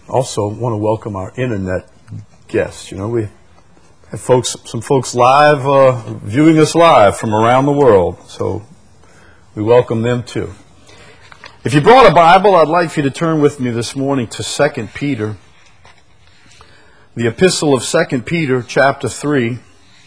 Also want to welcome our internet guests. You know, we have some folks live, viewing us live from around the world. So we welcome them too. If you brought a Bible, I'd like for you to turn with me this morning to 2 Peter. The epistle of 2 Peter, chapter 3.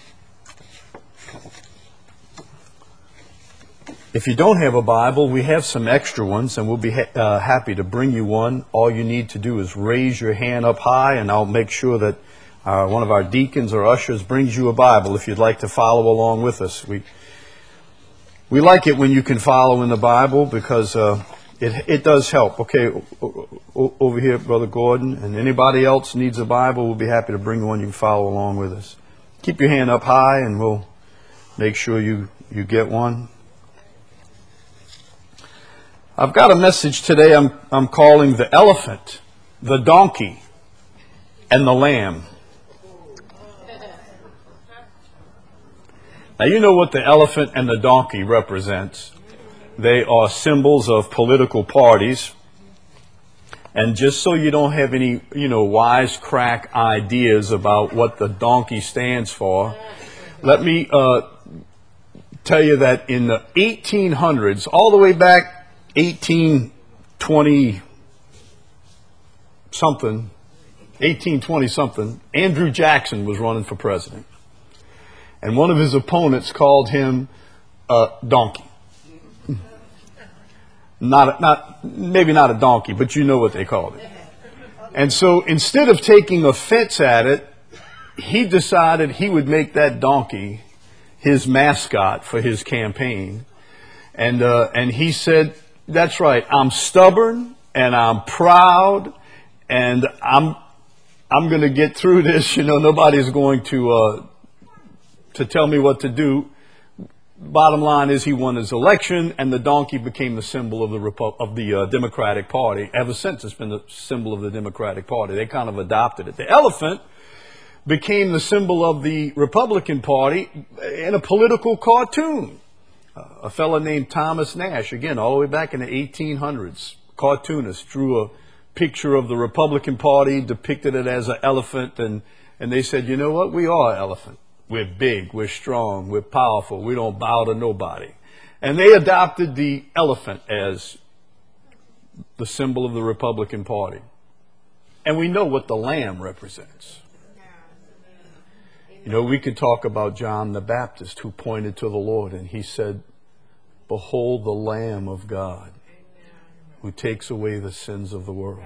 If you don't have a Bible, we have some extra ones, and we'll be happy to bring you one. All you need to do is raise your hand up high, and I'll make sure that one of our deacons or ushers brings you a Bible if you'd like to follow along with us. We like it when you can follow in the Bible because it does help. Okay, over here, Brother Gordon, and anybody else needs a Bible, we'll be happy to bring one. You can follow along with us. Keep your hand up high, and we'll make sure you get one. I've got a message today I'm calling The Elephant, the Donkey, and the Lamb. Now you know what the elephant and the donkey represents. They are symbols of political parties. And just so you don't have any, wisecrack ideas about what the donkey stands for, let me tell you that in the 1800s, all the way back 1820 something, Andrew Jackson was running for president. And one of his opponents called him a donkey. Maybe not a donkey, but you know what they called it. And so instead of taking offense at it, he decided he would make that donkey his mascot for his campaign. And he said, that's right, I'm stubborn and I'm proud and I'm going to get through this. Nobody's going to tell me what to do. Bottom line is he won his election, and the donkey became the symbol of the Democratic Party. Ever since, it's been the symbol of the Democratic Party. They kind of adopted it. The elephant became the symbol of the Republican Party in a political cartoon. A fellow named Thomas Nash, again, all the way back in the 1800s, cartoonist, drew a picture of the Republican Party, depicted it as an elephant, and they said, you know what, we are an elephant. We're big, we're strong, we're powerful, we don't bow to nobody. And they adopted the elephant as the symbol of the Republican Party. And we know what the lamb represents. We could talk about John the Baptist, who pointed to the Lord and he said, behold the Lamb of God who takes away the sins of the world.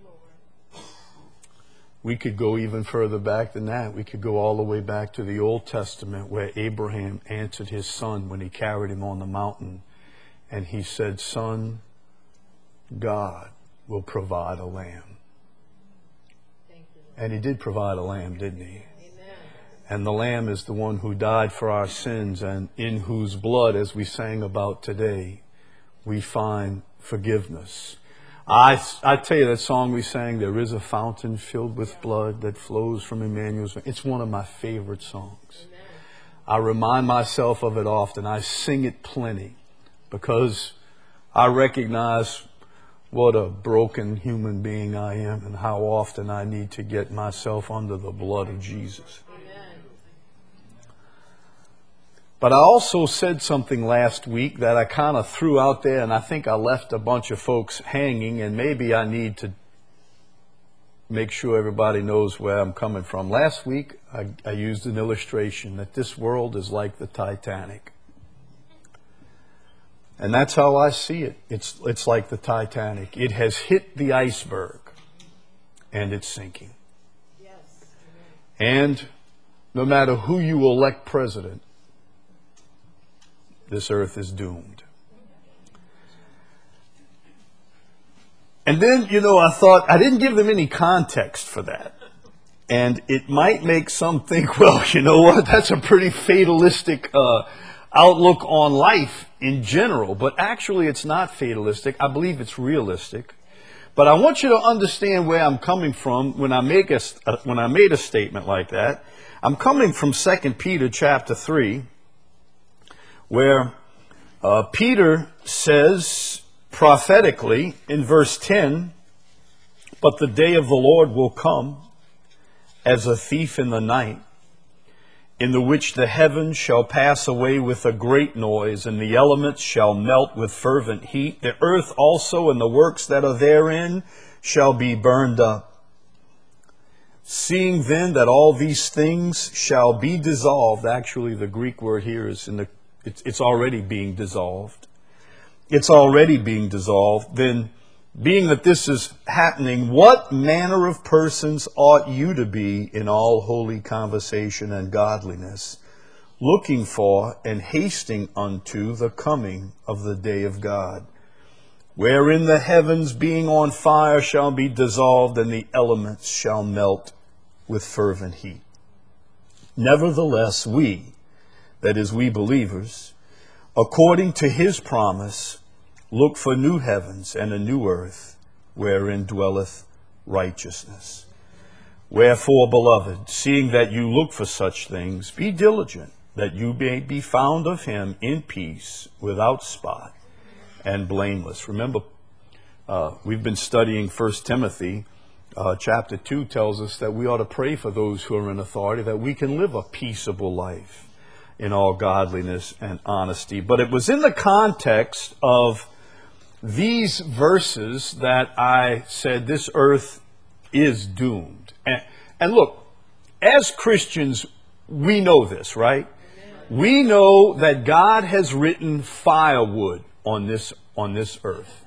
We could go even further back than that. We could go all the way back to the Old Testament where Abraham answered his son when he carried him on the mountain. And he said, son, God will provide a lamb. And he did provide a lamb, didn't he? And the Lamb is the one who died for our sins and in whose blood, as we sang about today, we find forgiveness. I tell you that song we sang, there is a fountain filled with blood that flows from Emmanuel's veins. It's one of my favorite songs. I remind myself of it often. I sing it plenty because I recognize what a broken human being I am and how often I need to get myself under the blood of Jesus. But I also said something last week that I kind of threw out there, and I think I left a bunch of folks hanging, and maybe I need to make sure everybody knows where I'm coming from. Last week, I used an illustration that this world is like the Titanic. And that's how I see it. It's like the Titanic. It has hit the iceberg, and it's sinking. And no matter who you elect president, this earth is doomed. And then, I thought, I didn't give them any context for that. And it might make some think, well, you know what, that's a pretty fatalistic outlook on life in general. But actually, it's not fatalistic. I believe it's realistic. But I want you to understand where I'm coming from when I made a statement like that. I'm coming from 2 Peter chapter 3. Where Peter says prophetically in verse 10, But the day of the Lord will come as a thief in the night, in the which the heavens shall pass away with a great noise, and the elements shall melt with fervent heat. The earth also and the works that are therein shall be burned up. Seeing then that all these things shall be dissolved, actually the Greek word here is it's already being dissolved. It's already being dissolved. Then, being that this is happening, what manner of persons ought you to be in all holy conversation and godliness, looking for and hasting unto the coming of the day of God, wherein the heavens being on fire shall be dissolved, and the elements shall melt with fervent heat. Nevertheless, we, that is, we believers, according to his promise, look for new heavens and a new earth, wherein dwelleth righteousness. Wherefore, beloved, seeing that you look for such things, be diligent, that you may be found of him in peace, without spot, and blameless. Remember, we've been studying 1 Timothy. Chapter 2 tells us that we ought to pray for those who are in authority, that we can live a peaceable life in all godliness and honesty. But it was in the context of these verses that I said this earth is doomed. And look, as Christians, we know this, right? We know that God has written firewood on this earth.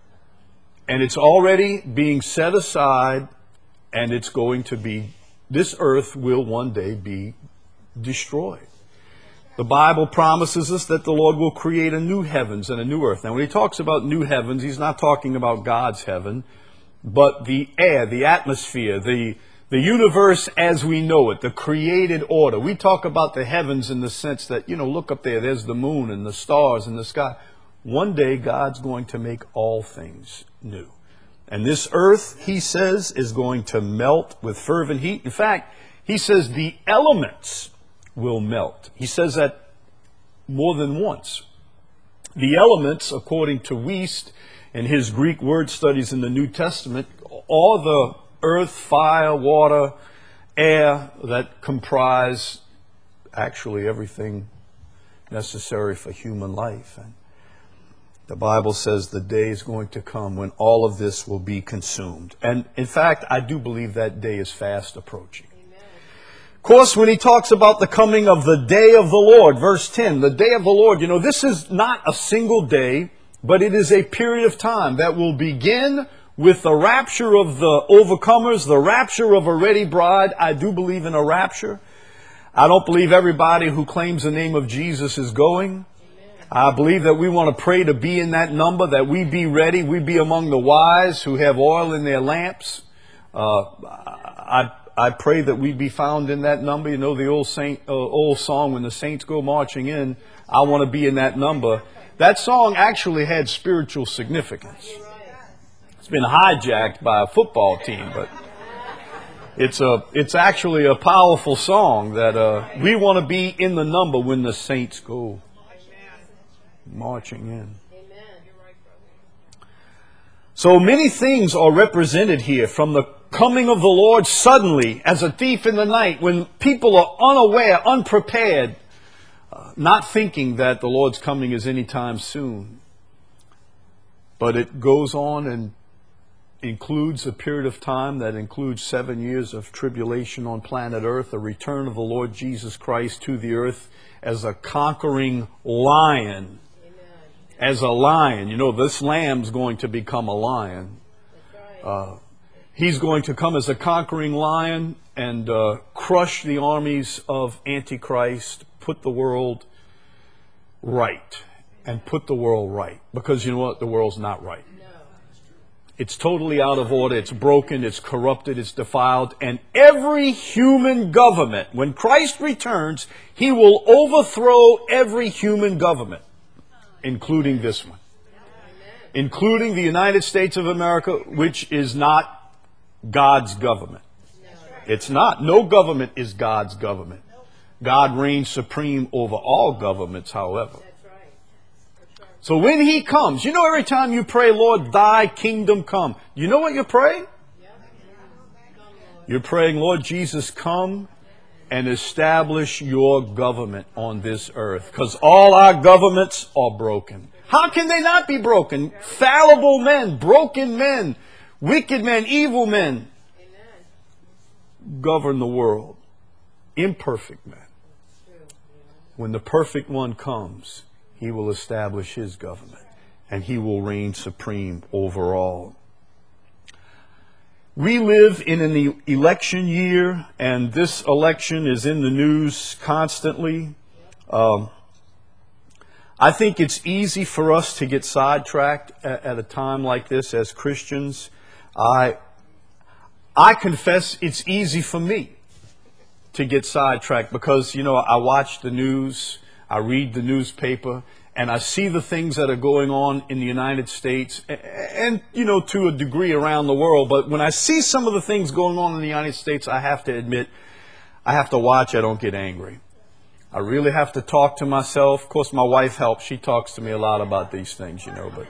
And it's already being set aside, and it's going to be, this earth will one day be destroyed. The Bible promises us that the Lord will create a new heavens and a new earth. Now, when he talks about new heavens, he's not talking about God's heaven, but the air, the atmosphere, the universe as we know it, the created order. We talk about the heavens in the sense that, look up there, there's the moon and the stars in the sky. One day, God's going to make all things new. And this earth, he says, is going to melt with fervent heat. In fact, he says the elements will melt. He says that more than once. The elements, according to Wiest and his Greek word studies in the New Testament, are the earth, fire, water, air that comprise actually everything necessary for human life. And the Bible says the day is going to come when all of this will be consumed. And in fact, I do believe that day is fast approaching. Of course, when he talks about the coming of the day of the Lord, verse 10, the day of the Lord, this is not a single day, but it is a period of time that will begin with the rapture of the overcomers, the rapture of a ready bride. I do believe in a rapture. I don't believe everybody who claims the name of Jesus is going. I believe that we want to pray to be in that number, that we be ready, we be among the wise who have oil in their lamps. I pray that we be found in that number. The old song, when the saints go marching in, I want to be in that number. That song actually had spiritual significance. It's been hijacked by a football team, but it's actually a powerful song that we want to be in the number when the saints go marching in. So many things are represented here, from the coming of the Lord suddenly as a thief in the night, when people are unaware, unprepared, not thinking that the Lord's coming is anytime soon. But it goes on and includes a period of time that includes 7 years of tribulation on planet Earth, a return of the Lord Jesus Christ to the earth as a conquering lion. As a lion. This lamb's going to become a lion. He's going to come as a conquering lion and crush the armies of Antichrist, put the world right. And put the world right. Because you know what? The world's not right. It's totally out of order. It's broken. It's corrupted. It's defiled. And every human government, when Christ returns, he will overthrow every human government, including this one. Including the United States of America, which is not God's government. It's not. No government is God's government. God reigns supreme over all governments, however. So when he comes, every time you pray, Lord, thy kingdom come, you know what you pray? You're praying, Lord Jesus, come and establish your government on this earth. Because all our governments are broken. How can they not be broken? Fallible men, broken men, wicked men, evil men govern the world. Imperfect men. When the perfect one comes, he will establish his government and he will reign supreme over all. We live in an election year, and this election is in the news constantly. I think it's easy for us to get sidetracked at a time like this as Christians. I confess it's easy for me to get sidetracked because, I watch the news, I read the newspaper, and I see the things that are going on in the United States and, to a degree around the world. But when I see some of the things going on in the United States, I have to admit, I have to watch, I don't get angry. I really have to talk to myself. Of course, my wife helps. She talks to me a lot about these things,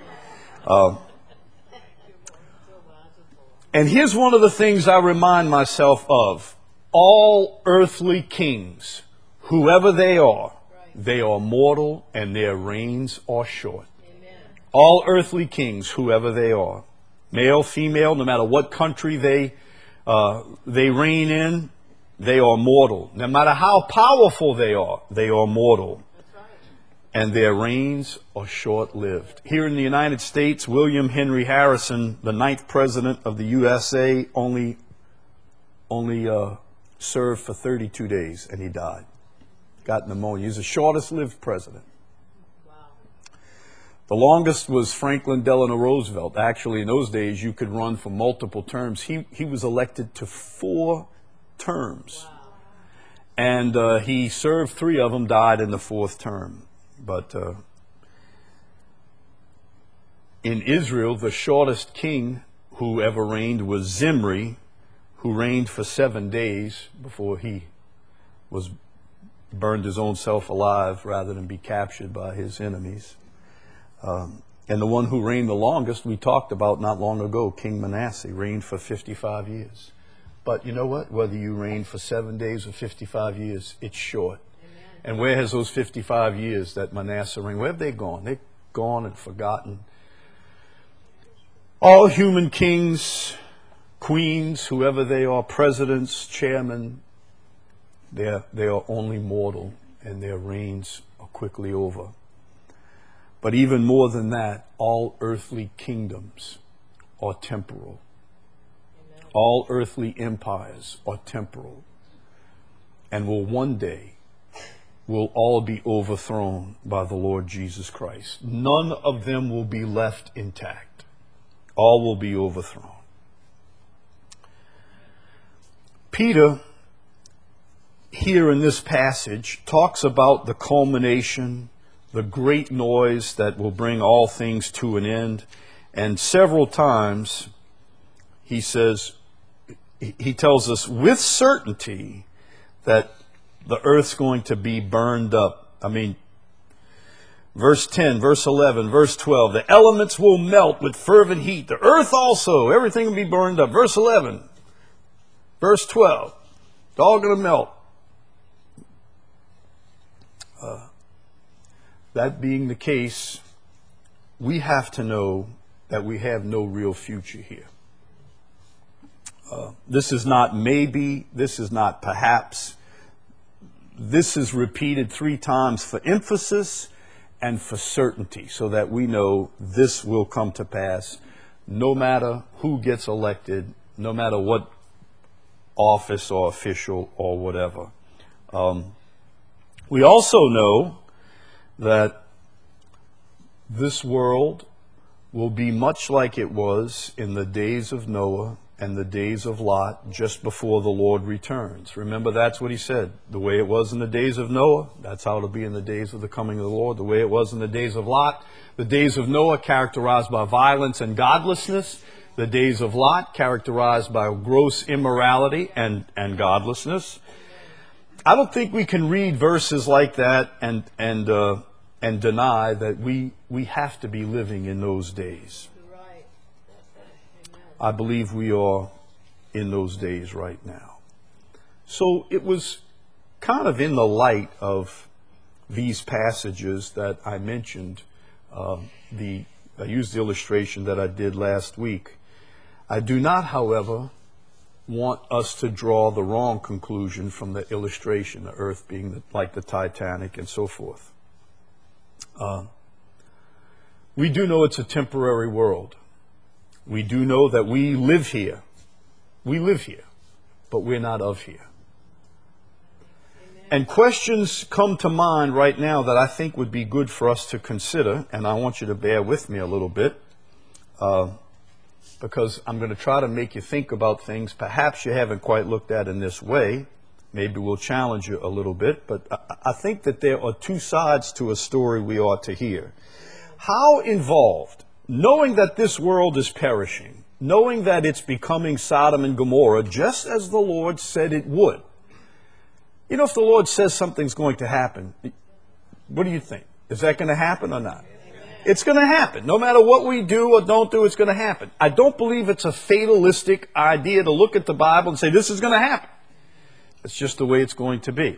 and here's one of the things I remind myself of. All earthly kings, whoever they are mortal and their reigns are short. Amen. All earthly kings, whoever they are, male, female, no matter what country they reign in, they are mortal. No matter how powerful they are mortal. That's right. And their reigns are short-lived. Here in the United States, William Henry Harrison, the 9th president of the USA, only served for 32 days and he died. Got pneumonia. He's the shortest lived president. Wow. The longest was Franklin Delano Roosevelt. Actually, in those days, you could run for multiple terms. He was elected to 4 terms. Wow. And he served 3 of them, died in the 4th term. But in Israel, the shortest king who ever reigned was Zimri, who reigned for 7 days before he burned his own self alive rather than be captured by his enemies. And the one who reigned the longest, we talked about not long ago, King Manasseh, reigned for 55 years. But you know what? Whether you reign for 7 days or 55 years, it's short. Amen. And where has those 55 years that Manasseh reigned, where have they gone? They've gone and forgotten. All human kings, queens, whoever they are, presidents, chairmen, they are only mortal, and their reigns are quickly over. But even more than that, all earthly kingdoms are temporal. Amen. All earthly empires are temporal, and will one day all be overthrown by the Lord Jesus Christ. None of them will be left intact. All will be overthrown. Peter, here in this passage, talks about the culmination, the great noise that will bring all things to an end. And several times he tells us with certainty that the earth's going to be burned up. I mean, verse 10, verse 11, verse 12, the elements will melt with fervent heat. The earth also, everything will be burned up. Verse 11. Verse 12, it's all going to melt. That being the case, we have to know that we have no real future here. This is not maybe, this is not perhaps. This is repeated 3 times for emphasis and for certainty, so that we know this will come to pass no matter who gets elected, no matter what office or official or whatever. We also know that this world will be much like it was in the days of Noah and the days of Lot just before the Lord returns. Remember, that's what he said. The way it was in the days of Noah, that's how it'll be in the days of the coming of the Lord. The way it was in the days of Lot, the days of Noah characterized by violence and godlessness. The days of Lot characterized by gross immorality and godlessness. I don't think we can read verses like that and deny that we have to be living in those days. I believe we are in those days right now. So it was kind of in the light of these passages that I mentioned, I used the illustration that I did last week. I do not, however, want us to draw the wrong conclusion from the illustration, the earth being like the Titanic and so forth. We do know it's a temporary world. We do know that we live here. We live here, but we're not of here. And questions come to mind right now that I think would be good for us to consider, and I want you to bear with me a little bit, because I'm going to try to make you think about things perhaps you haven't quite looked at in this way. Maybe we'll challenge you a little bit, but I think that there are two sides to a story we ought to hear. How involved, knowing that this world is perishing, knowing that it's becoming Sodom and Gomorrah, just as the Lord said it would. You know, if the Lord says something's going to happen, what do you think? Is that going to happen or not? It's going to happen. No matter what we do or don't do, it's going to happen. I don't believe it's a fatalistic idea to look at the Bible and say, this is going to happen. It's just the way it's going to be.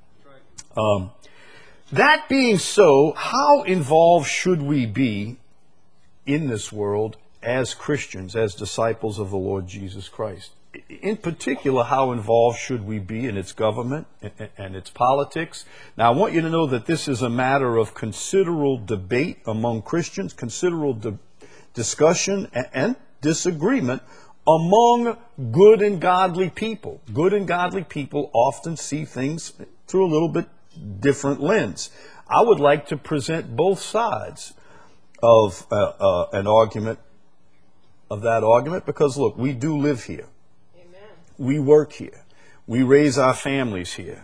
That being so, how involved should we be in this world as Christians, as disciples of the Lord Jesus Christ? In particular, how involved should we be in its government and its politics? Now, I want you to know that this is a matter of considerable debate among Christians, considerable discussion and disagreement among good and godly people. Good and godly people often see things through a little bit different lens. I would like to present both sides of an argument, of that argument, because look, we do live here. We work here. We raise our families here.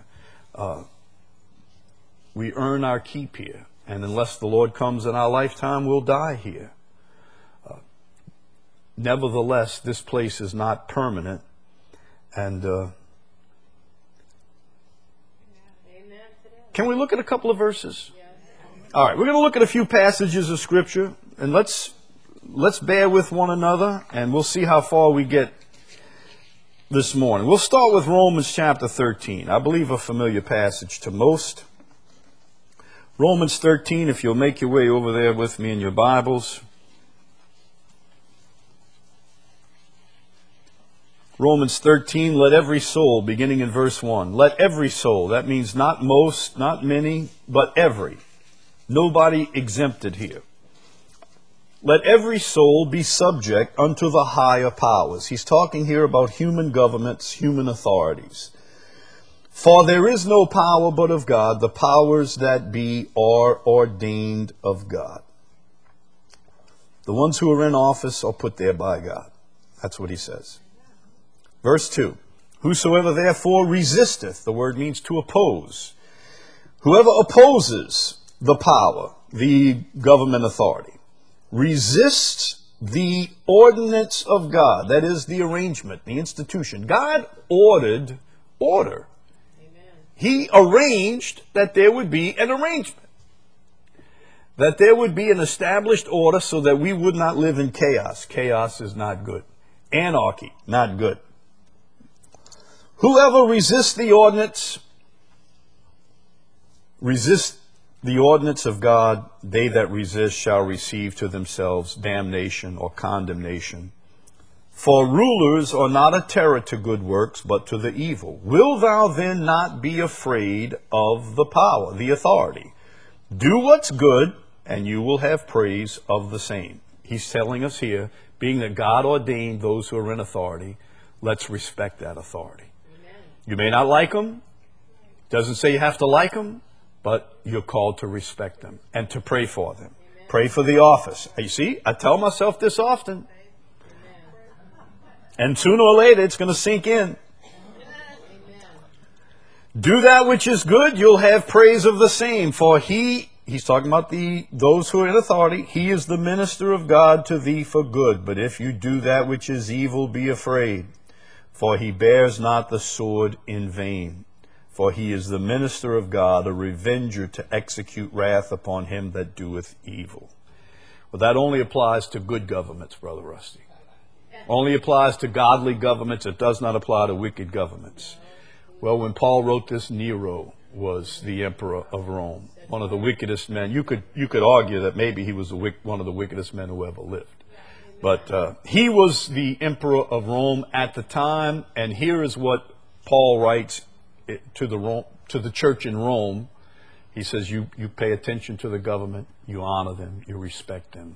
We earn our keep here. And unless the Lord comes in our lifetime, we'll die here. Nevertheless, this place is not permanent. And can we look at a couple of verses? All right, we're going to look at a few passages of Scripture. And let's bear with one another, and we'll see how far we get this morning. We'll start with Romans chapter 13. I believe a familiar passage to most. Romans 13, if you'll make your way over there with me in your Bibles. Romans 13, let every soul, beginning in verse 1, let every soul, that means not most, not many, but every. Nobody exempted here. Let every soul be subject unto the higher powers. He's talking here about human governments, human authorities. For there is no power but of God. The powers that be are ordained of God. The ones who are in office are put there by God. That's what he says. Verse 2. Whosoever therefore resisteth, the word means to oppose. Whoever opposes the power, the government authority, resists the ordinance of God, that is the arrangement, the institution. God ordered order. Amen. He arranged that there would be an arrangement, that there would be an established order so that we would not live in chaos. Chaos is not good. Anarchy, not good. Whoever resists the ordinance, resist the ordinance of God, they that resist shall receive to themselves damnation or condemnation. For rulers are not a terror to good works, but to the evil. Will thou then not be afraid of the power, the authority? Do what's good, and you will have praise of the same. He's telling us here, being that God ordained those who are in authority, let's respect that authority. Amen. You may not like them. Doesn't say you have to like them. But you're called to respect them and to pray for them. Amen. Pray for the office. You see, I tell myself this often. Amen. And sooner or later, it's going to sink in. Amen. Do that which is good, you'll have praise of the same. For he's talking about those who are in authority. He is the minister of God to thee for good. But if you do that which is evil, be afraid. For he bears not the sword in vain. For he is the minister of God, a revenger to execute wrath upon him that doeth evil. Well, that only applies to good governments, Brother Rusty. Only applies to godly governments. It does not apply to wicked governments. Well, when Paul wrote this, Nero was the emperor of Rome, one of the wickedest men. You could argue that maybe he was one of the wickedest men who ever lived. But he was the emperor of Rome at the time, and here is what Paul writes to the church in Rome. He says, you pay attention to the government, you honor them, you respect them.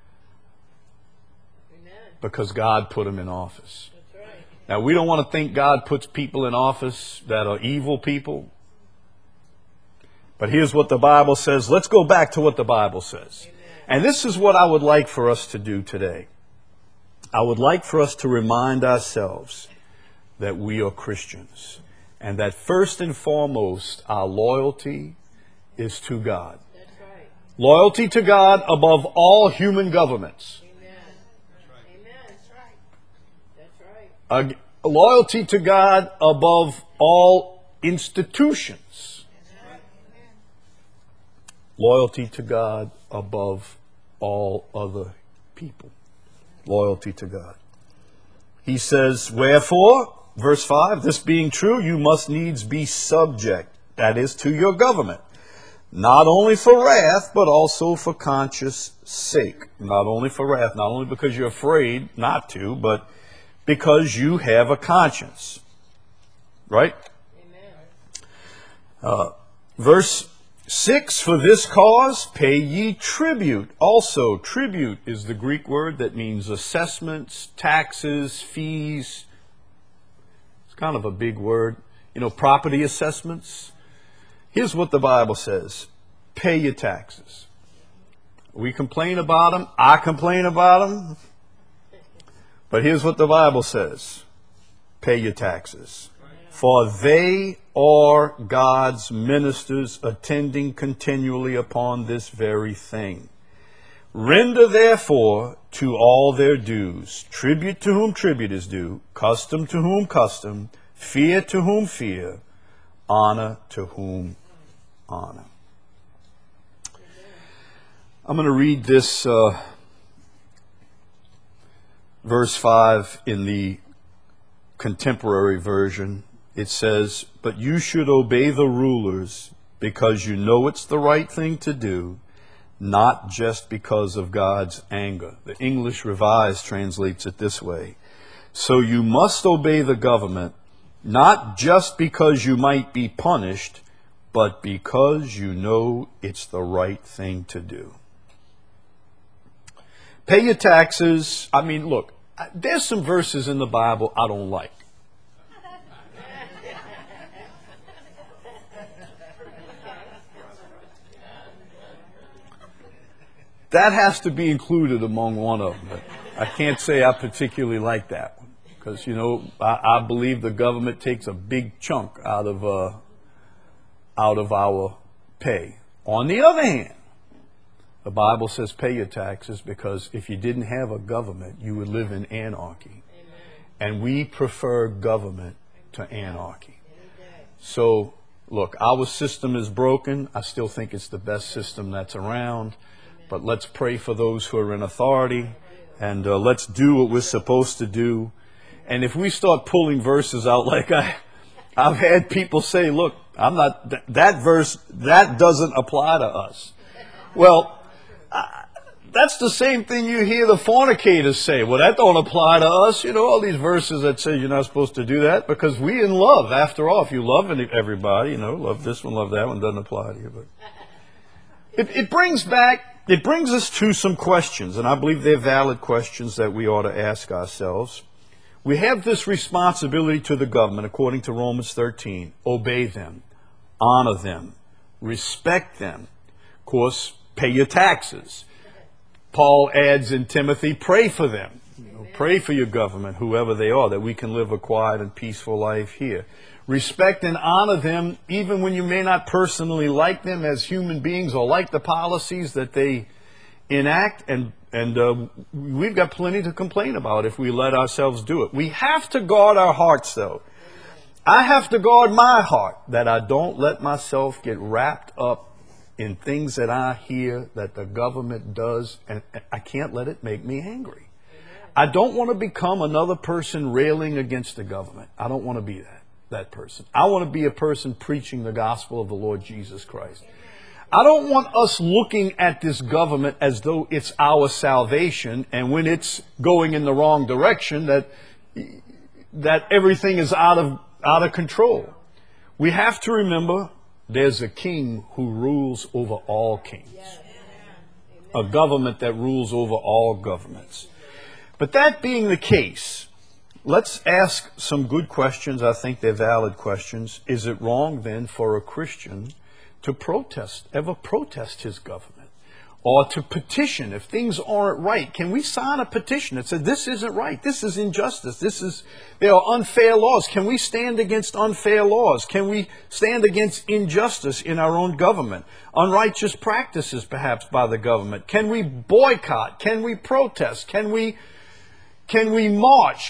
Amen. Because God put them in office. That's right. Now, we don't want to think God puts people in office that are evil people. But here's what the Bible says. Let's go back to what the Bible says. Amen. And this is what I would like for us to do today. I would like for us to remind ourselves that we are Christians. And that first and foremost, our loyalty is to God. That's right. Loyalty to God above all human governments. Amen. That's right. Amen. That's right. That's right. Loyalty to God above all institutions. That's right. Loyalty to God above all other people. Loyalty to God. He says, wherefore, verse 5, this being true, you must needs be subject, that is, to your government. Not only for wrath, but also for conscience sake. Not only for wrath, not only because you're afraid not to, but because you have a conscience. Right? Amen. Verse 6, for this cause pay ye tribute. Also, tribute is the Greek word that means assessments, taxes, fees. It's kind of a big word. You know, property assessments. Here's what the Bible says. Pay your taxes. We complain about them. I complain about them. But here's what the Bible says. Pay your taxes. For they are God's ministers attending continually upon this very thing. Render therefore to all their dues, tribute to whom tribute is due, custom to whom custom, fear to whom fear, honor to whom honor. I'm going to read this verse 5 in the contemporary version. It says, but you should obey the rulers because you know it's the right thing to do, not just because of God's anger. The English Revised translates it this way. So you must obey the government, not just because you might be punished, but because you know it's the right thing to do. Pay your taxes. I mean, look, there's some verses in the Bible I don't like. That has to be included among one of them. But I can't say I particularly like that one. Because, you know, I believe the government takes a big chunk out of our pay. On the other hand, the Bible says pay your taxes because if you didn't have a government, you would live in anarchy. Amen. And we prefer government to anarchy. So, look, our system is broken. I still think it's the best system that's around. But let's pray for those who are in authority. And let's do what we're supposed to do. And if we start pulling verses out like I've had people say, look, I'm not, that verse, that doesn't apply to us. Well, that's the same thing you hear the fornicators say. Well, that don't apply to us. You know, all these verses that say you're not supposed to do that because we in love. After all, if you love everybody, you know, love this one, love that one, doesn't apply to you. But it brings us to some questions, and I believe they're valid questions that we ought to ask ourselves. We have this responsibility to the government, according to Romans 13. Obey them, honor them, respect them. Of course, pay your taxes. Paul adds in Timothy, pray for them. You know, pray for your government, whoever they are, that we can live a quiet and peaceful life here. Respect and honor them, even when you may not personally like them as human beings or like the policies that they enact. And we've got plenty to complain about if we let ourselves do it. We have to guard our hearts, though. I have to guard my heart that I don't let myself get wrapped up in things that I hear that the government does, and I can't let it make me angry. I don't want to become another person railing against the government. I don't want to be that person. I want to be a person preaching the gospel of the Lord Jesus Christ. I don't want us looking at this government as though it's our salvation, and when it's going in the wrong direction, that everything is out of control. We have to remember there's a king who rules over all kings. A government that rules over all governments. But that being the case, let's ask some good questions. I think they're valid questions. Is it wrong then for a Christian to ever protest his government, or to petition if things aren't right? Can we sign a petition that says this isn't right, this is injustice, there are unfair laws? Can we stand against unfair laws? Can we stand against injustice in our own government, unrighteous practices perhaps by the government? Can we boycott? Can we protest? Can we march?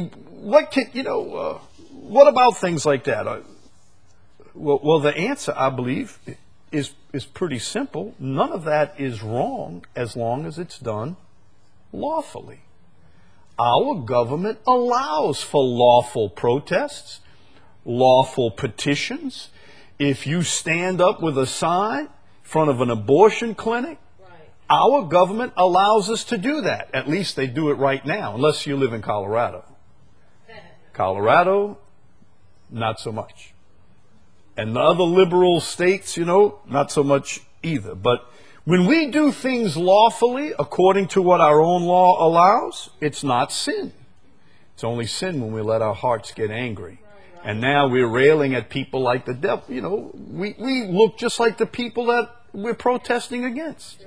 What about things like that? Well, the answer, I believe, is pretty simple. None of that is wrong as long as it's done lawfully. Our government allows for lawful protests, lawful petitions. If you stand up with a sign in front of an abortion clinic, our government allows us to do that. At least they do it right now, unless you live in Colorado. Colorado, not so much. And the other liberal states, not so much either. But when we do things lawfully, according to what our own law allows, it's not sin. It's only sin when we let our hearts get angry. And now we're railing at people like the devil. We look just like the people that we're protesting against.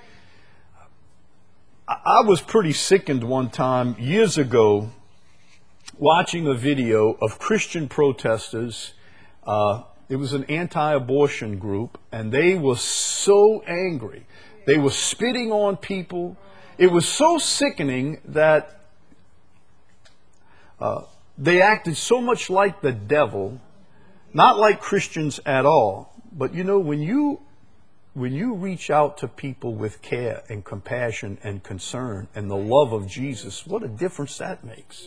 I was pretty sickened one time, years ago, watching a video of Christian protesters. It was an anti-abortion group, and they were so angry. They were spitting on people. It was so sickening that they acted so much like the devil, not like Christians at all. But when you reach out to people with care and compassion and concern and the love of Jesus, what a difference that makes.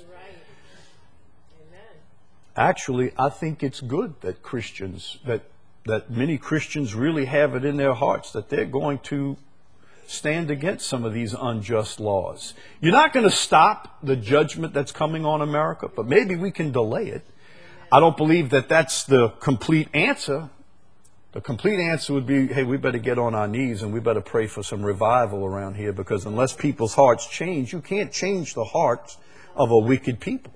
Actually, I think it's good that that many Christians really have it in their hearts that they're going to stand against some of these unjust laws. You're not going to stop the judgment that's coming on America, but maybe we can delay it. I don't believe that that's the complete answer. The complete answer would be, hey, we better get on our knees and we better pray for some revival around here, because unless people's hearts change, you can't change the hearts of a wicked people.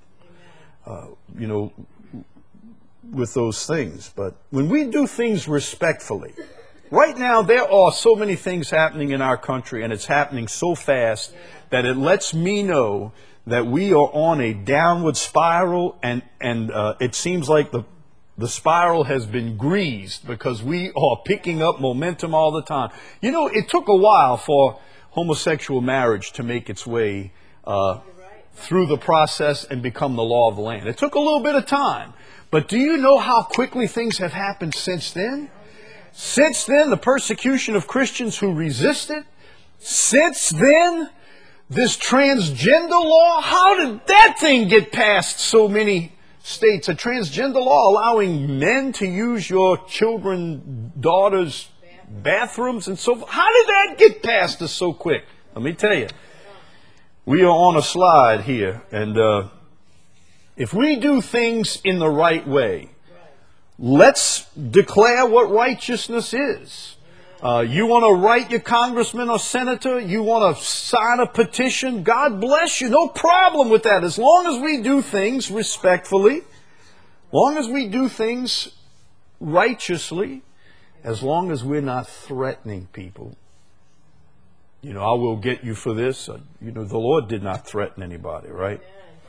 With those things. But when we do things respectfully, right now there are so many things happening in our country, and it's happening so fast that it lets me know that we are on a downward spiral, and it seems like the spiral has been greased, because we are picking up momentum all the time. It took a while for homosexual marriage to make its way through the process and become the law of the land. It took a little bit of time. But do you know how quickly things have happened since then? Since then, the persecution of Christians who resisted. Since then, this transgender law. How did that thing get past so many states? A transgender law allowing men to use your children's daughters' bathrooms and so forth. How did that get past us so quick? Let me tell you. We are on a slide here, and if we do things in the right way, let's declare what righteousness is. You want to write your congressman or senator, you want to sign a petition, God bless you, no problem with that. As long as we do things respectfully, as long as we do things righteously, as long as we're not threatening people. I will get you for this. The Lord did not threaten anybody, right?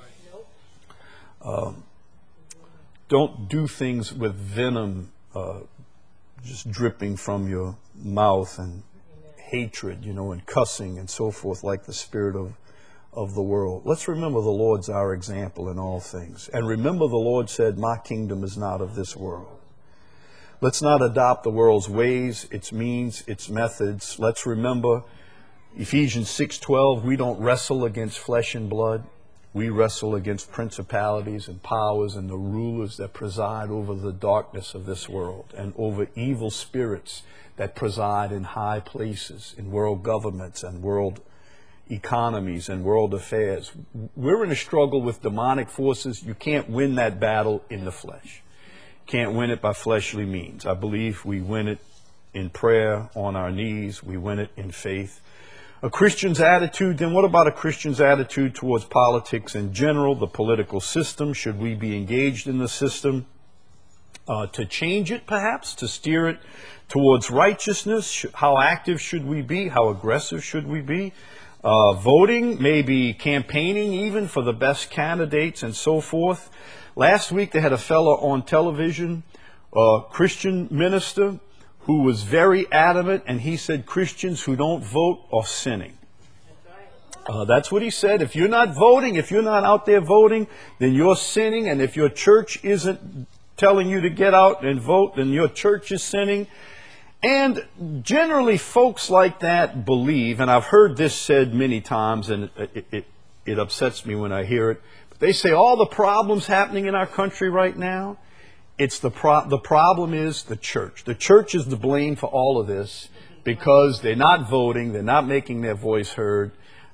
Don't do things with venom just dripping from your mouth, and hatred, and cussing and so forth, like the spirit of the world. Let's remember the Lord's our example in all things. And remember the Lord said, my kingdom is not of this world. Let's not adopt the world's ways, its means, its methods. Let's remember Ephesians 6:12, we don't wrestle against flesh and blood. We wrestle against principalities and powers and the rulers that preside over the darkness of this world and over evil spirits that preside in high places, in world governments and world economies and world affairs. We're in a struggle with demonic forces. You can't win that battle in the flesh. Can't win it by fleshly means. I believe we win it in prayer, on our knees. We win it in faith. A Christian's attitude, then what about a Christian's attitude towards politics in general, the political system? Should we be engaged in the system to change it, perhaps, to steer it towards righteousness? How active should we be? How aggressive should we be? Voting, maybe campaigning even for the best candidates and so forth. Last week they had a fellow on television, a Christian minister, who was very adamant, and he said Christians who don't vote are sinning. That's what he said. If you're not voting, if you're not out there voting, then you're sinning. And if your church isn't telling you to get out and vote, then your church is sinning. And generally folks like that believe, and I've heard this said many times, and it upsets me when I hear it, but they say all the problems happening in our country right now, the problem is the church. The church is to blame for all of this because they're not voting, they're not making their voice heard,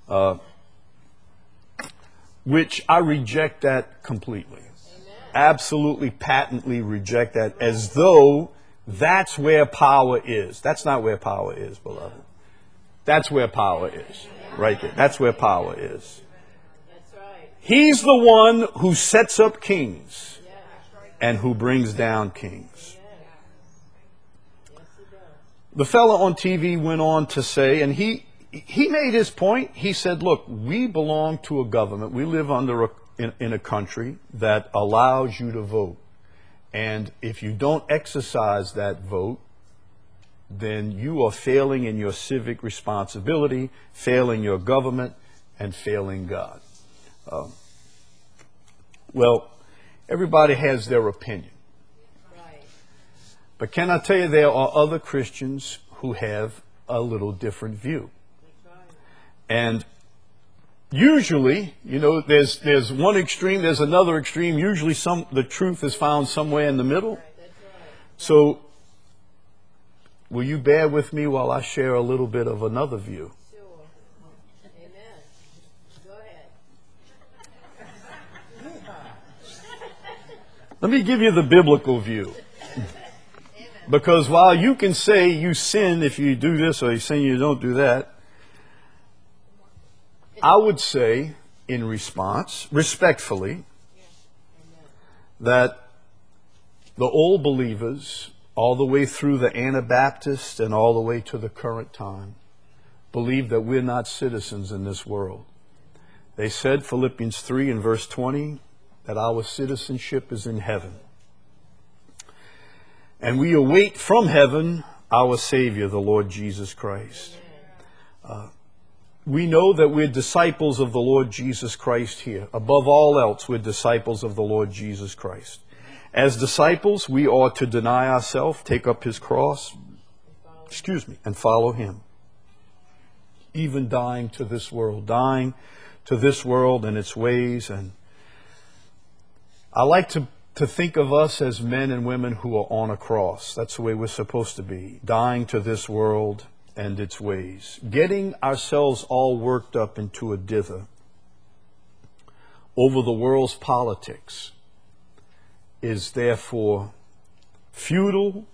which I reject that completely. Amen. Absolutely, patently reject that, as though that's where power is. That's not where power is, beloved. That's where power is, right there. That's where power is. He's the one who sets up kings and who brings down kings. The fellow on TV went on to say, and he made his point. He said, look, we belong to a government. We live in a country that allows you to vote. And if you don't exercise that vote, then you are failing in your civic responsibility, failing your government, and failing God. Well, everybody has their opinion. Right. But can I tell you, there are other Christians who have a little different view. Right. And usually, you know, there's one extreme, there's another extreme. Usually the truth is found somewhere in the middle. Right. That's right. So, will you bear with me while I share a little bit of another view? Sure. Amen. Go ahead. Let me give you the biblical view. Because while you can say you sin if you do this or you sin you don't do that, I would say in response, respectfully, that the old believers, all the way through the Anabaptists and all the way to the current time, believe that we're not citizens in this world. They said, Philippians 3 and verse 20, that our citizenship is in heaven. And we await from heaven our Savior, the Lord Jesus Christ. We know that we're disciples of the Lord Jesus Christ here. Above all else, we're disciples of the Lord Jesus Christ. As disciples, we ought to deny ourselves, take up His cross, and follow Him. Even dying to this world and its ways. And I like to think of us as men and women who are on a cross. That's the way we're supposed to be. Dying to this world and its ways. Getting ourselves all worked up into a dither over the world's politics is therefore futile.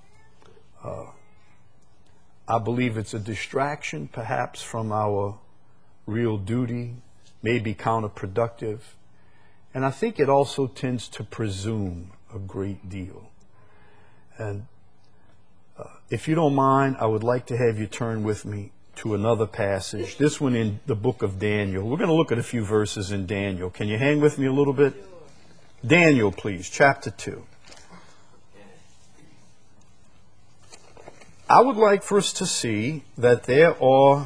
I believe it's a distraction perhaps from our real duty, maybe counterproductive. And I think it also tends to presume a great deal. And if you don't mind, I would like to have you turn with me to another passage. This one in the book of Daniel. We're going to look at a few verses in Daniel. Can you hang with me a little bit? Daniel, please, chapter 2. I would like for us to see that there are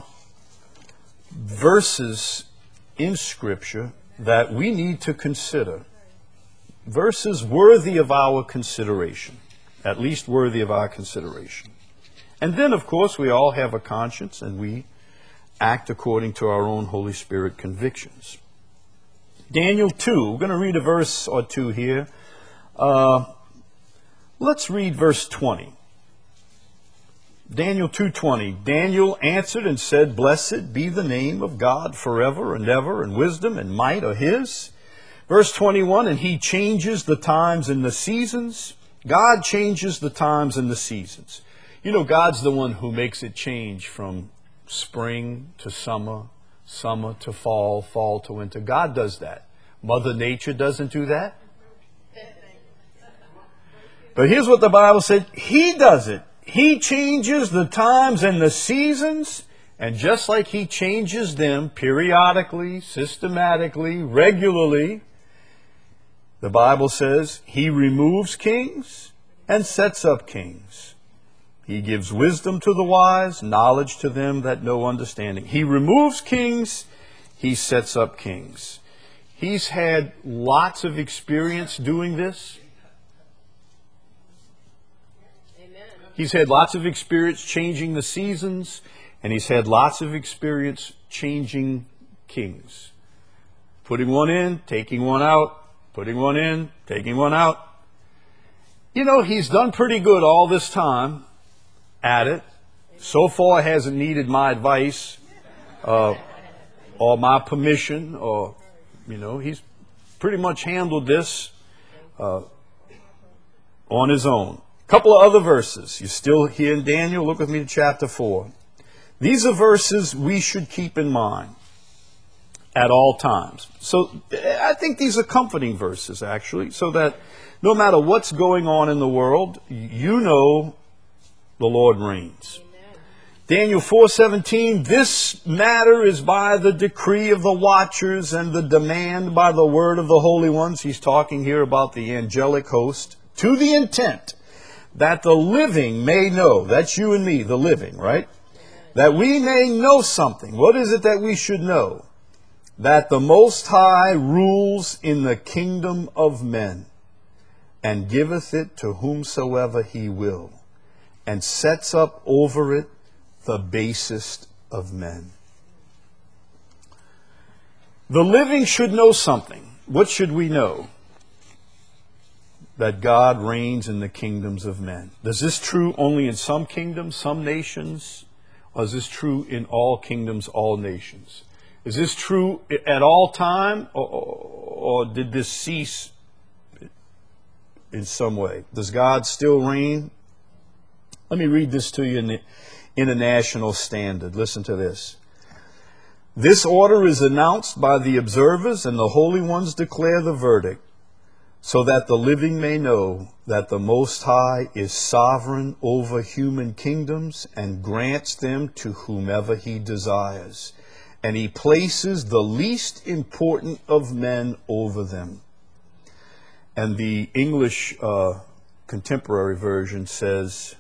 verses in Scripture that we need to consider. Verses worthy of our consideration. At least worthy of our consideration. And then, of course, we all have a conscience and we act according to our own Holy Spirit convictions. Daniel 2, we're going to read a verse or two here. Let's read verse 20. Daniel 2:20. Daniel answered and said, "Blessed be the name of God forever and ever, and wisdom and might are his." Verse 21, and he changes the times and the seasons. God changes the times and the seasons. You know, God's the one who makes it change from spring to summer, summer to fall, fall to winter. God does that. Mother Nature doesn't do that. But here's what the Bible said. He does it. He changes the times and the seasons, and just like he changes them periodically, systematically, regularly, the Bible says he removes kings and sets up kings. He gives wisdom to the wise, knowledge to them that know understanding. He removes kings, he sets up kings. He's had lots of experience doing this. He's had lots of experience changing the seasons, and he's had lots of experience changing kings. Putting one in, taking one out, putting one in, taking one out. You know, he's done pretty good all this time at it. So far hasn't needed my advice or my permission, or, you know, he's pretty much handled this on his own. Couple of other verses. You're still here in Daniel. Look with me to chapter 4. These are verses we should keep in mind at all times. So I think these are comforting verses, actually, so that no matter what's going on in the world, you know the Lord reigns. Amen. Daniel 4:17, this matter is by the decree of the watchers and the demand by the word of the holy ones. He's talking here about the angelic host, to the intent that the living may know. That's you and me, the living, right? That we may know something. What is it that we should know? That the Most High rules in the kingdom of men, and giveth it to whomsoever he will, and sets up over it the basest of men. The living should know something. What should we know? That God reigns in the kingdoms of men. Is this true only in some kingdoms, some nations? Or is this true in all kingdoms, all nations? Is this true at all time? Or did this cease in some way? Does God still reign? Let me read this to you in the International Standard. Listen to this. This order is announced by the observers, and the holy ones declare the verdict, so that the living may know that the Most High is sovereign over human kingdoms and grants them to whomever he desires. And he places the least important of men over them. And the English contemporary version says,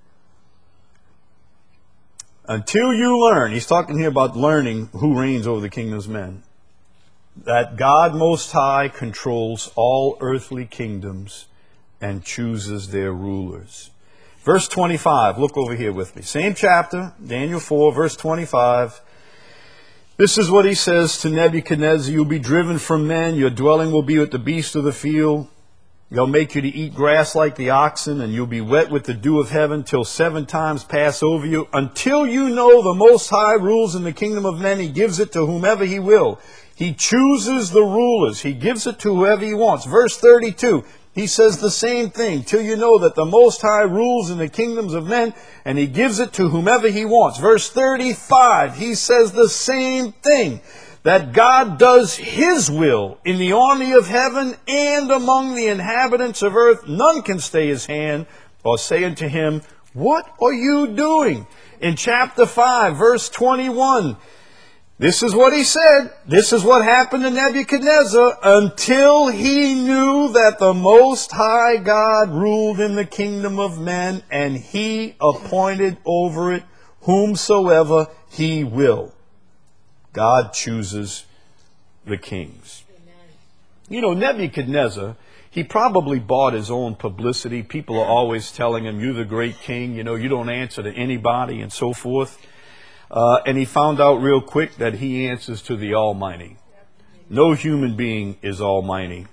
until you learn, he's talking here about learning who reigns over the kingdoms of men, that God Most High controls all earthly kingdoms and chooses their rulers. Verse 25, look over here with me. Same chapter, Daniel 4, verse 25. This is what he says to Nebuchadnezzar. You'll be driven from men. Your dwelling will be with the beasts of the field. They'll make you to eat grass like the oxen, and you'll be wet with the dew of heaven till 7 times pass over you. Until you know the Most High rules in the kingdom of men, he gives it to whomever he will. He chooses the rulers. He gives it to whoever he wants. Verse 32, he says the same thing. Till you know that the Most High rules in the kingdoms of men, and he gives it to whomever he wants. Verse 35, he says the same thing. That God does his will in the army of heaven and among the inhabitants of earth. None can stay his hand or say unto him, what are you doing? In chapter 5, verse 21, this is what he said. This is what happened to Nebuchadnezzar until he knew that the Most High God ruled in the kingdom of men, and he appointed over it whomsoever he will. God chooses the kings. Amen. You know, Nebuchadnezzar, he probably bought his own publicity. People are always telling him, you're the great king, you know, you don't answer to anybody and so forth. And he found out real quick that he answers to the Almighty. No human being is almighty.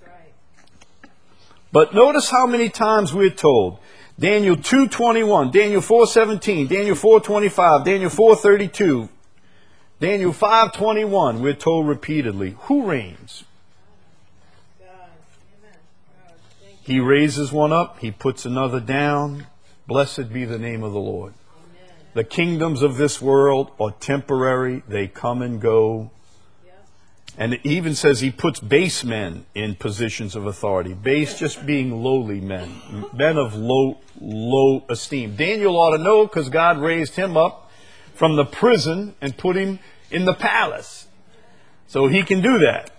But notice how many times we're told. Daniel 2:21, Daniel 4:17, Daniel 4:25, Daniel 4:32, Daniel 5:21. We're told repeatedly, who reigns? He raises one up, he puts another down. Blessed be the name of the Lord. The kingdoms of this world are temporary, they come and go. And it even says he puts base men in positions of authority. Base just being lowly men, men of low esteem. Daniel ought to know because God raised him up from the prison and put him in the palace. So he can do that.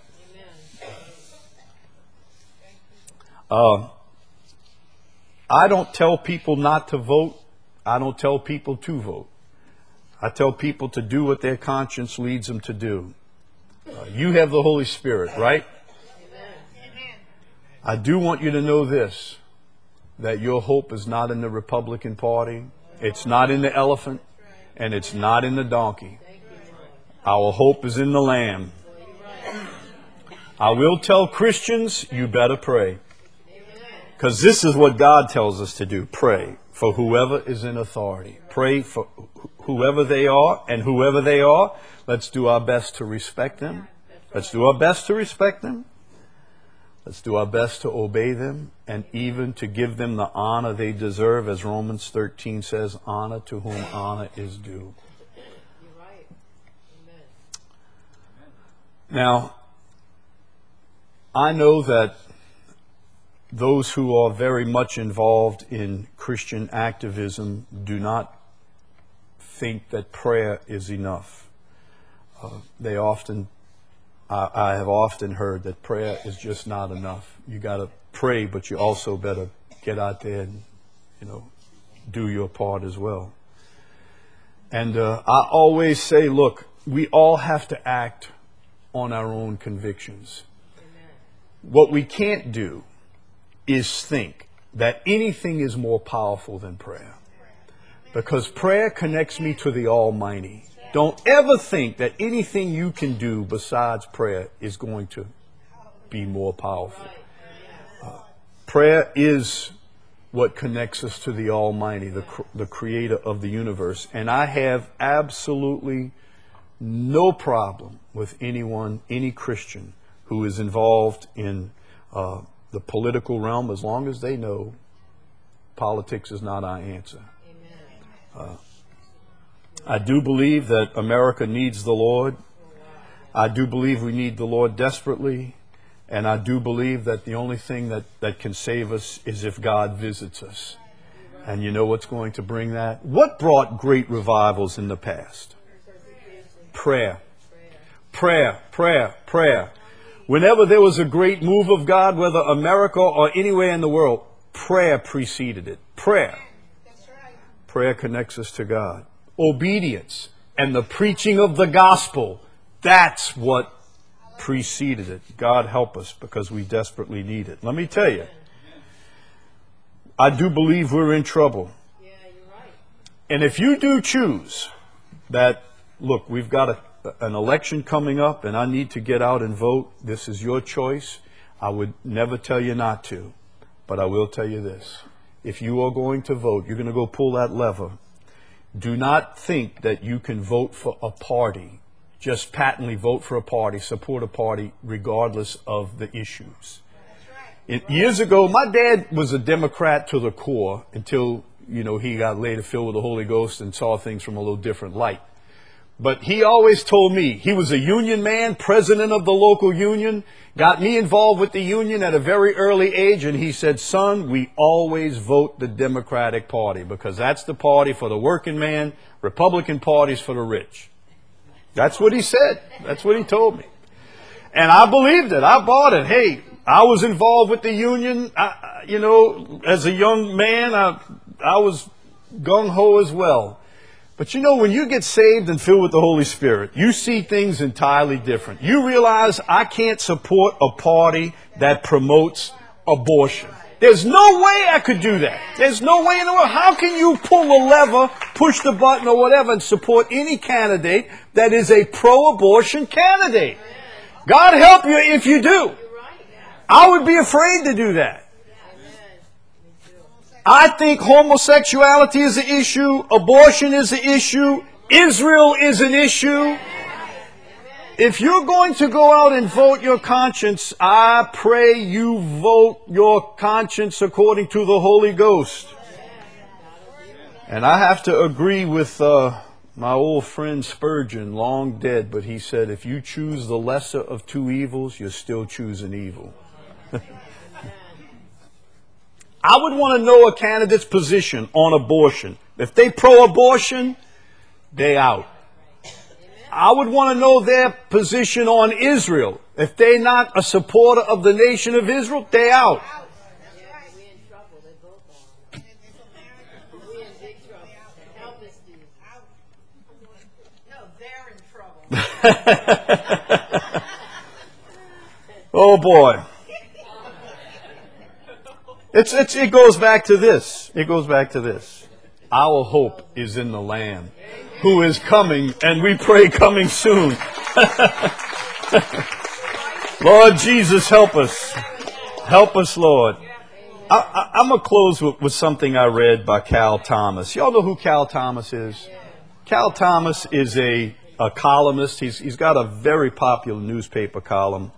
I don't tell people not to vote. I don't tell people to vote. I tell people to do what their conscience leads them to do. You have the Holy Spirit, right? Amen. I do want you to know this, that your hope is not in the Republican Party. It's not in the elephant, and it's not in the donkey. Our hope is in the Lamb. I will tell Christians, you better pray. Because this is what God tells us to do. Pray for whoever is in authority. Pray for whoever they are, and whoever they are, let's do our best to respect them. Let's do our best to respect them. Let's do our best to obey them, and even to give them the honor they deserve, as Romans 13 says, honor to whom honor is due. You're right. Amen. Now, I know that those who are very much involved in Christian activism do not think that prayer is enough. I have often heard that prayer is just not enough. You got to pray, but you also better get out there and, do your part as well. And I always say, look, we all have to act on our own convictions. Amen. What we can't do is think that anything is more powerful than prayer. Because prayer connects me to the Almighty. Don't ever think that anything you can do besides prayer is going to be more powerful. Prayer is what connects us to the Almighty, the creator of the universe. And I have absolutely no problem with anyone, any Christian who is involved in the political realm, as long as they know politics is not our answer. I do believe that America needs the Lord. I do believe we need the Lord desperately. And I do believe that the only thing that can save us is if God visits us. And you know what's going to bring that? What brought great revivals in the past? Prayer. Prayer, prayer, prayer. Whenever there was a great move of God, whether America or anywhere in the world, prayer preceded it. Prayer. Prayer connects us to God. Obedience and the preaching of the gospel, that's what preceded it. God help us, because we desperately need it. Let me tell you, I do believe we're in trouble. And if you do choose that, look, we've got an election coming up and I need to get out and vote, this is your choice. I would never tell you not to. But I will tell you this. If you are going to vote, you're going to go pull that lever. Do not think that you can vote for a party. Just patently vote for a party, support a party, regardless of the issues. Years ago, my dad was a Democrat to the core until, he got later filled with the Holy Ghost and saw things from a little different light. But he always told me, he was a union man, president of the local union, got me involved with the union at a very early age. And he said, son, we always vote the Democratic Party because that's the party for the working man. Republican Party's for the rich. That's what he said. That's what he told me. And I believed it. I bought it. Hey, I was involved with the union. As a young man, I was gung-ho as well. But when you get saved and filled with the Holy Spirit, you see things entirely different. You realize I can't support a party that promotes abortion. There's no way I could do that. There's no way in the world. How can you pull a lever, push the button or whatever and support any candidate that is a pro-abortion candidate? God help you if you do. I would be afraid to do that. I think homosexuality is an issue. Abortion is an issue. Israel is an issue. If you're going to go out and vote your conscience, I pray you vote your conscience according to the Holy Ghost. And I have to agree with my old friend Spurgeon, long dead, but he said, if you choose the lesser of two evils, you're still choosing evil. I would want to know a candidate's position on abortion. If they pro-abortion, they out. I would want to know their position on Israel. If they're not a supporter of the nation of Israel, they out. Oh boy. It goes back to this. It goes back to this. Our hope is in the Lamb, who is coming, and we pray coming soon. Lord Jesus, help us. Help us, Lord. I'm going to close with something I read by Cal Thomas. Y'all know who Cal Thomas is? Cal Thomas is a columnist. He's got a very popular newspaper column.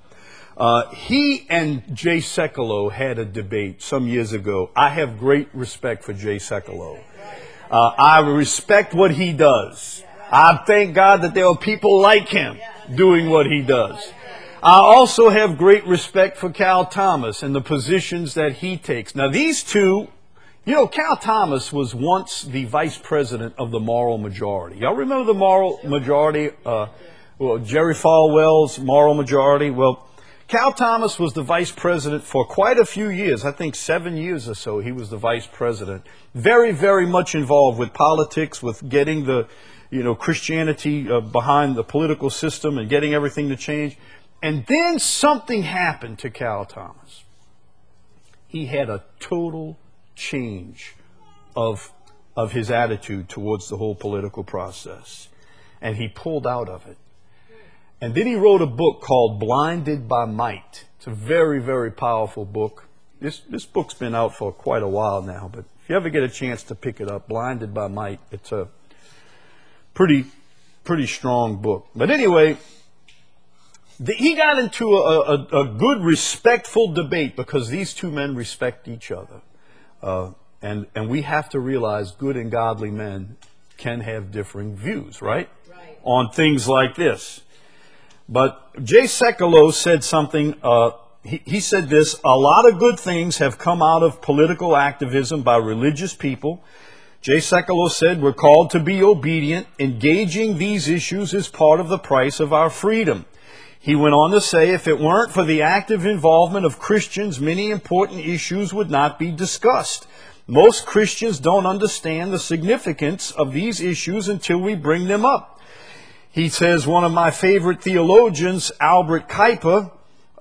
He and Jay Sekulow had a debate some years ago. I have great respect for Jay Sekulow. I respect what he does. I thank God that there are people like him doing what he does. I also have great respect for Cal Thomas and the positions that he takes. Now, these two, you know, Cal Thomas was once the vice president of the Moral Majority. Y'all remember the Moral Majority? Jerry Falwell's Moral Majority? Well, Cal Thomas was the vice president for quite a few years. I think 7 years or so he was the vice president. Very, very much involved with politics, with getting the, Christianity behind the political system and getting everything to change. And then something happened to Cal Thomas. He had a total change of his attitude towards the whole political process. And he pulled out of it. And then he wrote a book called Blinded by Might. It's a very, very powerful book. This book's been out for quite a while now, but if you ever get a chance to pick it up, Blinded by Might, it's a pretty strong book. But anyway, he got into a good, respectful debate because these two men respect each other. And we have to realize good and godly men can have differing views, right? On things like this. But Jay Sekulow said something, he said this: a lot of good things have come out of political activism by religious people. Jay Sekulow said, we're called to be obedient. Engaging these issues is part of the price of our freedom. He went on to say, if it weren't for the active involvement of Christians, many important issues would not be discussed. Most Christians don't understand the significance of these issues until we bring them up. He says, one of my favorite theologians, Albert Kuyper,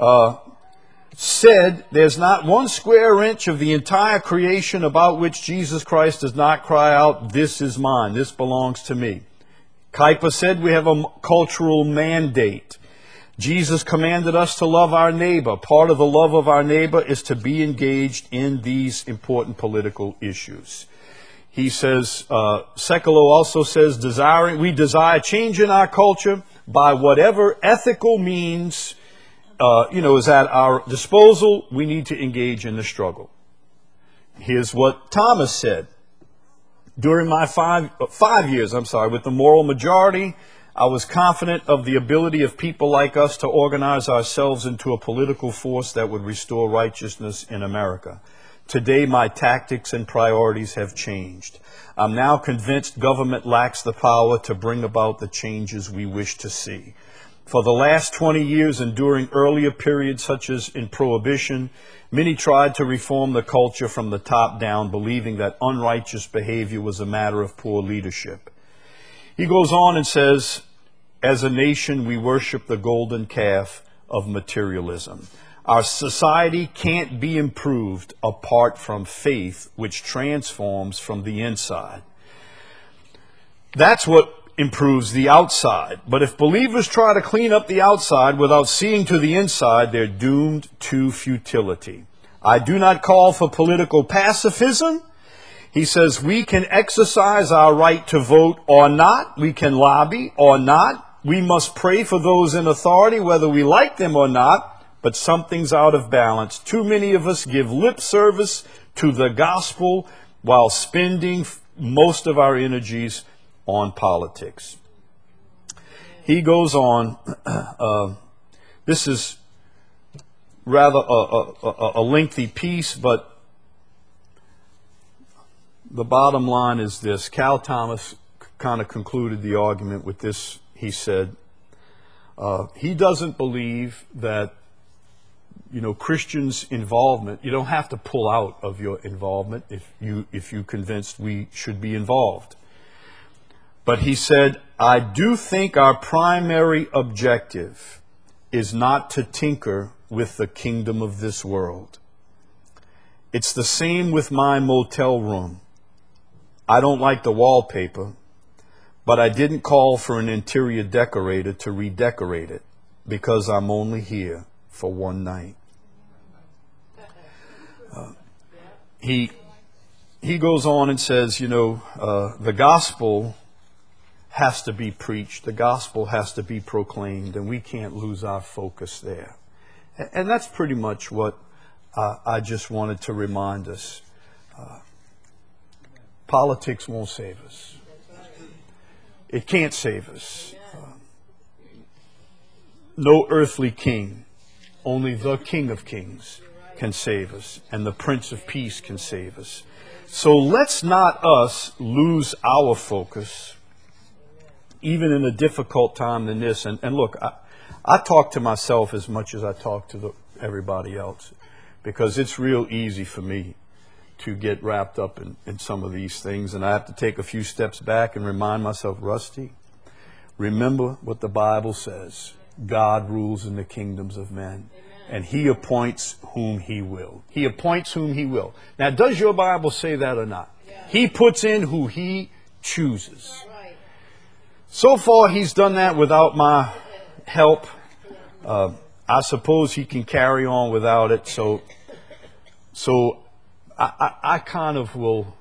said, there's not one square inch of the entire creation about which Jesus Christ does not cry out, this is mine, this belongs to me. Kuyper said, we have a cultural mandate. Jesus commanded us to love our neighbor. Part of the love of our neighbor is to be engaged in these important political issues. He says, Sekulow also says, we desire change in our culture by whatever ethical means, is at our disposal. We need to engage in the struggle. Here's what Thomas said. During my 5 years, with the Moral Majority, I was confident of the ability of people like us to organize ourselves into a political force that would restore righteousness in America. Today, my tactics and priorities have changed. I'm now convinced government lacks the power to bring about the changes we wish to see. For the last 20 years and during earlier periods such as in Prohibition, many tried to reform the culture from the top down, believing that unrighteous behavior was a matter of poor leadership. He goes on and says, as a nation, we worship the golden calf of materialism. Our society can't be improved apart from faith, which transforms from the inside. That's what improves the outside. But if believers try to clean up the outside without seeing to the inside, they're doomed to futility. I do not call for political pacifism. He says we can exercise our right to vote or not. We can lobby or not. We must pray for those in authority, whether we like them or not. But something's out of balance. Too many of us give lip service to the gospel while spending most of our energies on politics. He goes on. This is rather a lengthy piece, but the bottom line is this. Cal Thomas kind of concluded the argument with this. He said, he doesn't believe that Christians' involvement, you don't have to pull out of your involvement if you're convinced we should be involved. But he said, I do think our primary objective is not to tinker with the kingdom of this world. It's the same with my motel room. I don't like the wallpaper, but I didn't call for an interior decorator to redecorate it because I'm only here for one night. He goes on and says, the gospel has to be preached. The gospel has to be proclaimed, and we can't lose our focus there. And that's pretty much what I just wanted to remind us. Politics won't save us. It can't save us. No earthly king, only the King of Kings can save us, and the Prince of Peace can save us. So let's not us lose our focus, even in a difficult time than this. And look, I talk to myself as much as I talk to everybody else, because it's real easy for me to get wrapped up in some of these things. And I have to take a few steps back and remind myself, Rusty, remember what the Bible says. God rules in the kingdoms of men. And he appoints whom he will. He appoints whom he will. Now, does your Bible say that or not? Yeah. He puts in who he chooses. Right. So far, he's done that without my help. I suppose he can carry on without it. So I kind of will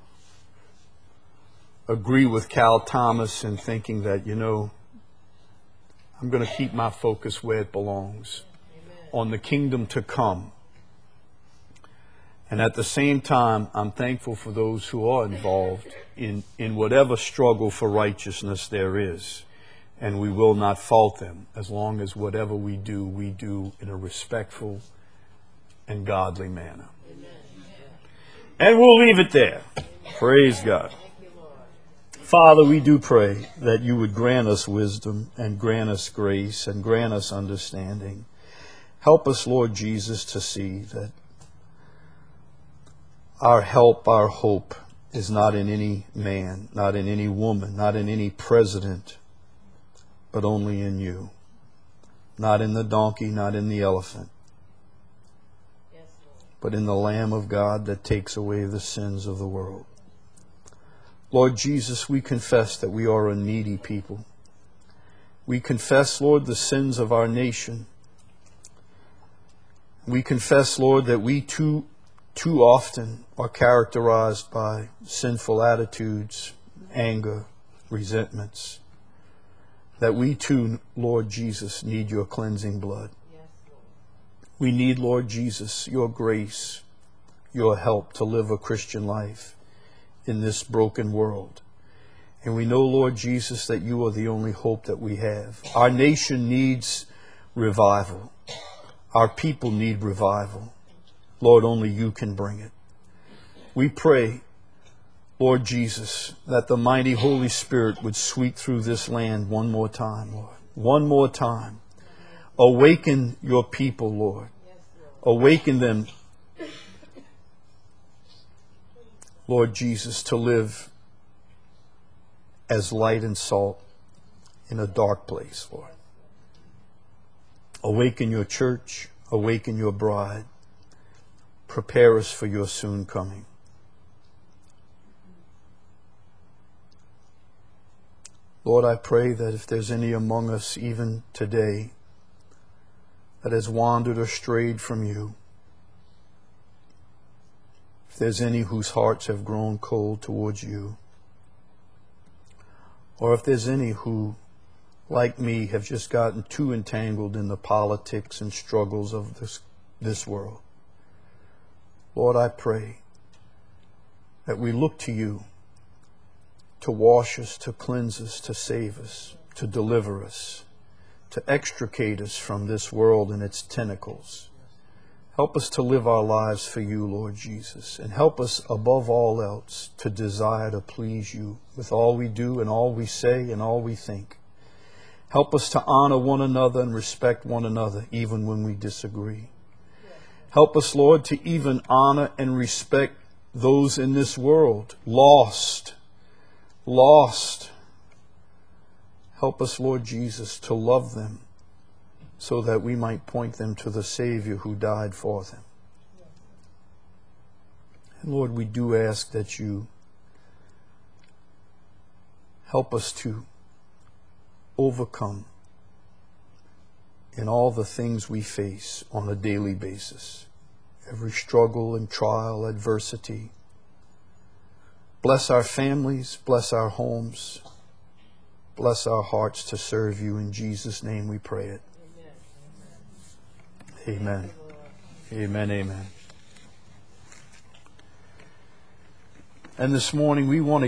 agree with Cal Thomas in thinking that, I'm going to keep my focus where it belongs, on the kingdom to come. And at the same time, I'm thankful for those who are involved in whatever struggle for righteousness there is. And we will not fault them, as long as whatever we do in a respectful and godly manner. And we'll leave it there. Praise God. Father, we do pray that you would grant us wisdom and grant us grace and grant us understanding. Help us, Lord Jesus, to see that our help, our hope is not in any man, not in any woman, not in any president, but only in you. Not in the donkey, not in the elephant, but in the Lamb of God that takes away the sins of the world. Lord Jesus, we confess that we are a needy people. We confess, Lord, the sins of our nation. We confess, Lord, that we too often are characterized by sinful attitudes, anger, resentments. That we too, Lord Jesus, need your cleansing blood. We need, Lord Jesus, your grace, your help to live a Christian life in this broken world. And we know, Lord Jesus, that you are the only hope that we have. Our nation needs revival. Our people need revival. Lord, only you can bring it. We pray, Lord Jesus, that the mighty Holy Spirit would sweep through this land one more time, Lord. One more time. Awaken your people, Lord. Awaken them, Lord Jesus, to live as light and salt in a dark place, Lord. Awaken your church. Awaken your bride. Prepare us for your soon coming. Lord, I pray that if there's any among us even today that has wandered or strayed from you, if there's any whose hearts have grown cold towards you, or if there's any who, like me, have just gotten too entangled in the politics and struggles of this world, Lord, I pray that we look to you to wash us, to cleanse us, to save us, to deliver us, to extricate us from this world and its tentacles. Help us to live our lives for you, Lord Jesus, and help us above all else to desire to please you with all we do and all we say and all we think. Help us to honor one another and respect one another even when we disagree. Help us, Lord, to even honor and respect those in this world, lost. Help us, Lord Jesus, to love them so that we might point them to the Savior who died for them. And Lord, we do ask that you help us to overcome in all the things we face on a daily basis. Every struggle and trial, adversity. Bless our families, bless our homes, bless our hearts to serve you. In Jesus' name we pray it. Amen. Amen, amen. And this morning we want to